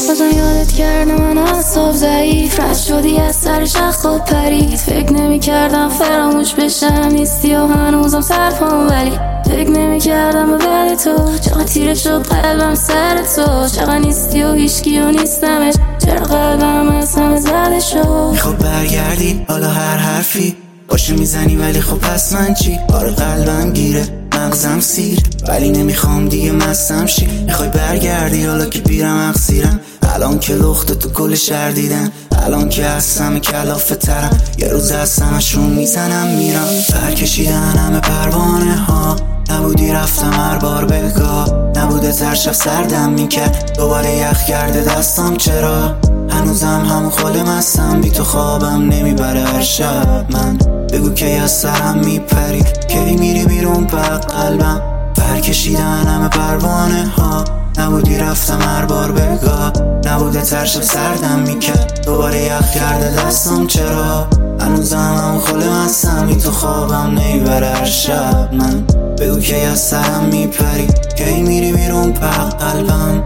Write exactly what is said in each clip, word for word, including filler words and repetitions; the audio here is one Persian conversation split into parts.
بازم یادت کرده من اعصاب ضعیف رد شدی از سر شخصات پرید. فکر نمی کردم فراموش بشم نیستی و هنوزم سر پام ولی فکر نمی کردم به بعد تو چقدر تیره شد قلبم سر تو. چقدر نیستی و هیچکی و نیستمش چرا قلبم از همه زده شد. میخواد برگردی حالا هر حرفی باشه میزنی ولی خب پس من چی؟ آره قلبم گیره مغزم سیر ولی نمیخوام دیگه مستم شی. میخوای برگردی حالا که بیرم اقصیرم الان که لخت تو کل شهر دیدن الان که هستم کلافه ترم یه روز هستمشون میزنم میرم. برکشیدن همه پروانه ها نبودی رفتم هر بار بگاه نبوده تر شب سردم میکرد دوباره یخ کرده دستم چرا هنوزم همون خاله مستم بی تو خوابم نمیبره هر شب من بگو کی از سرم میپری کی میری بیرون پق قلبم. برکشیدن همه پروانه ها نبودی رفتم هر بار بگاه نبوده تر شب سردم میکرد دوباره یخ کرده دستم چرا هنوزم همون خاله مستم بی تو خوابم نمیبره هر شب من بگو کی از سرم میپری کی میری بیرون پق قلبم.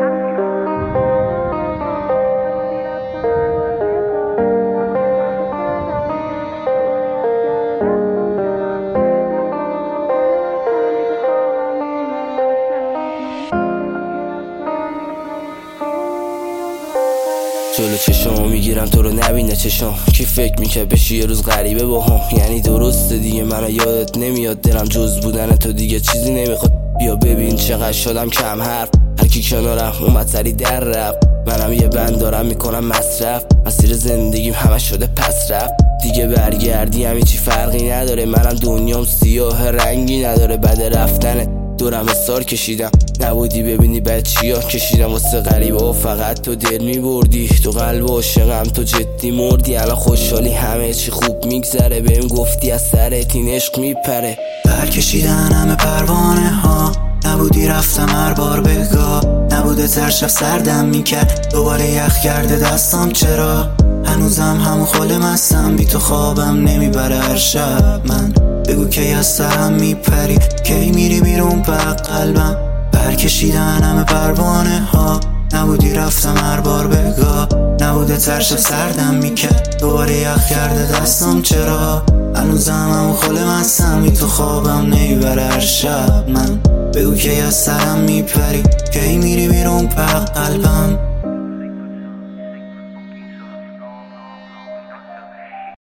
جلو چشمو میگیرم تو رو نبینه چشم کی فکر میکرد بشی یه روز غریبه با هم یعنی درسته دیگه منو یادت نمیاد دلم جز بودن تو دیگه چیزی نمیخواد. بیا ببین چقدر شدم کم حرف هر کی کنارم اومد سری در رفت منم یه بند دارم میکنم مصرف مسیر زندگیم همه شده پس رفت دیگه برگردی همین چی فرقی نداره منم دنیام سیاه رنگی نداره بعد رفتنت دورم سال کشیدم نبودی ببینی بعد چیا کشیدم واسه غریبه و فقط تو دل میبردی تو قلب عاشقم تو جدی مردی الان خوشحالی همه چی خوب میگذره بهم گفتی از سرت این عشق میپره. برکشیدن همه پروانه ها نبودی رفتم هر بار بگاه نبوده تر شب سردم میکرد دوباره یخ کرده دستم چرا هنوزم همون خاله مستم بی تو خوابم نمیبره هر شب من بگو کی از سرم میپری کی میری بیرون پق قلبم. برکشیدن همه پروانه ها نبودی رفتم هر بار بگاه نبوده تر شب سردم میکرد دوباره یخ کرده دستم چرا هنوزم همون خاله مستم بی تو خوابم نمیبره هر شب من بگو کی از سرم میپری کی میری بیرون پق قلبم.